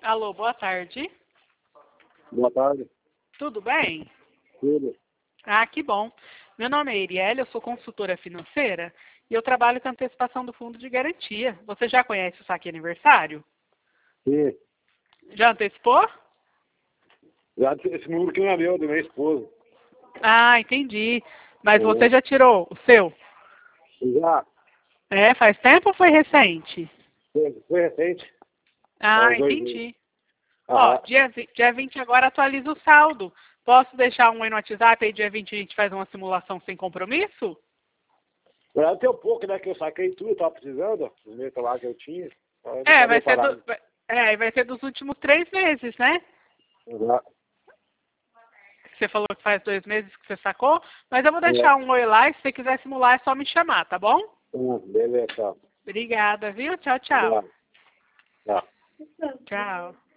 Alô, boa tarde. Boa tarde. Tudo bem? Tudo. Ah, que bom. Meu nome é Iriele, eu sou consultora financeira e eu trabalho com antecipação do fundo de garantia. Você já conhece o Saque Aniversário? Sim. Já antecipou? Já esse número que não é meu, é da minha esposa. Ah, entendi. Mas você já tirou o seu? Já. É, faz tempo ou foi recente? Foi recente. Há Ah, uns 2 meses. entendi. Ó, Ah, dia 20 agora atualiza o saldo. Posso deixar um aí no WhatsApp e dia 20 a gente faz uma simulação sem compromisso? já tem um pouco, né, que eu saquei tudo, eu tava precisando, os meses lá que eu tinha. Aí não É, pode parar. vai ser dos últimos 3 meses, né? Já. Você falou que faz 2 meses que você sacou, mas eu vou É. deixar um oi lá e se você quiser simular é só me chamar, tá bom? Beleza, tá. Obrigada, viu? Tchau, tchau. Já. Já. Tchau.